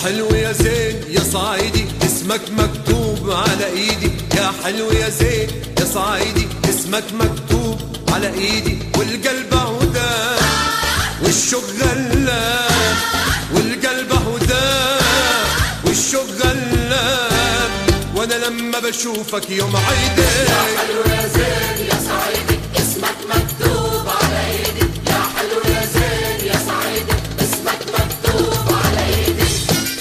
حلو يا زين يا صعيدي اسمك مكتوب على ايدي، يا حلو يا زين يا صعيدي اسمك مكتوب على ايدي. والقلب هدى والشوق غلاب، والقلب هدى والشوق غلاب، وانا لما بشوفك يوم عيدي. يا حلو يا زين يا صعيدي اسمك مكتوب على ايدي، يا حلو يا زين يا صعيدي اسمك مكتوب على ايدي.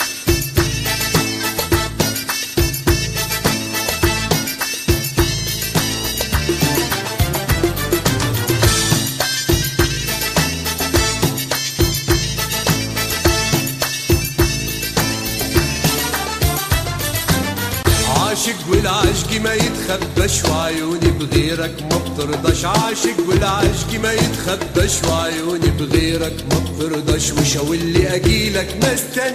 عاشق والعشق ما يتخبش وعيوني بغيرك ما بترضاش، عاشق والعشق ما يتخبش وعيوني بغيرك ما بترضاش، وشاولي اجيلك ما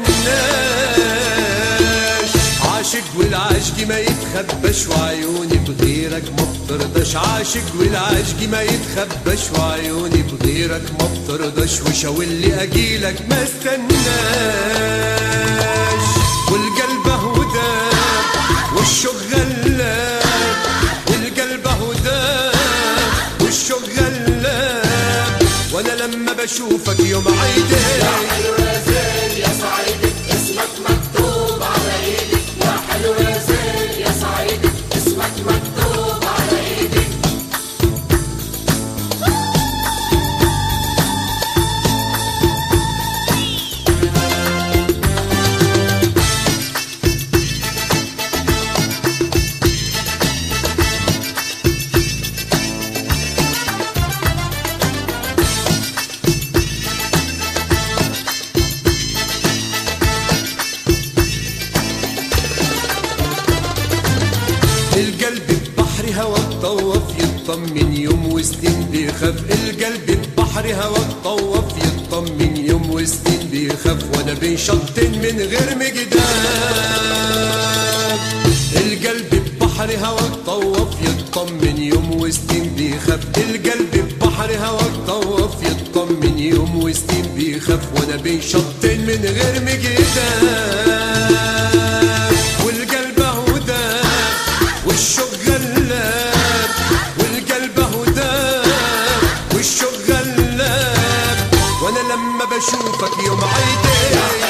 استناش. عاشق والعشق ما يتخبش وعيوني بغيرك ما بترضاش، عاشق والعشق ما يتخبش وعيوني بغيرك ما بترضاش، وشاولي اجيلك ما استناش. والقلب هدى والشوق غلاب، والقلب هدى والشوق غلاب، وانا لما بشوفك يوم عيدي. يا حلو يا زين يا صعيدي اسمك مكتوب على ايدي، يا حلو يا زين يا صعيدي اسمك مكتوب على ايدي. القلب ببحر هوا الطوف يطمن يوم وسنين بيخاف، القلب ببحر هوا الطوف يطمن يوم وسنين بيخاف، وانا بين شطين من غير مجدال. القلب ببحر هوا الطوف يطمن يوم وسنين بيخاف، القلب ببحر هوا الطوف يطمن يوم وسنين بيخاف، وانا بين شطين من غير مجدال. والقلب هدى والشوق غلاب، والقلب هدى والشوق غلاب، وانا لما بشوفك يوم عيدي.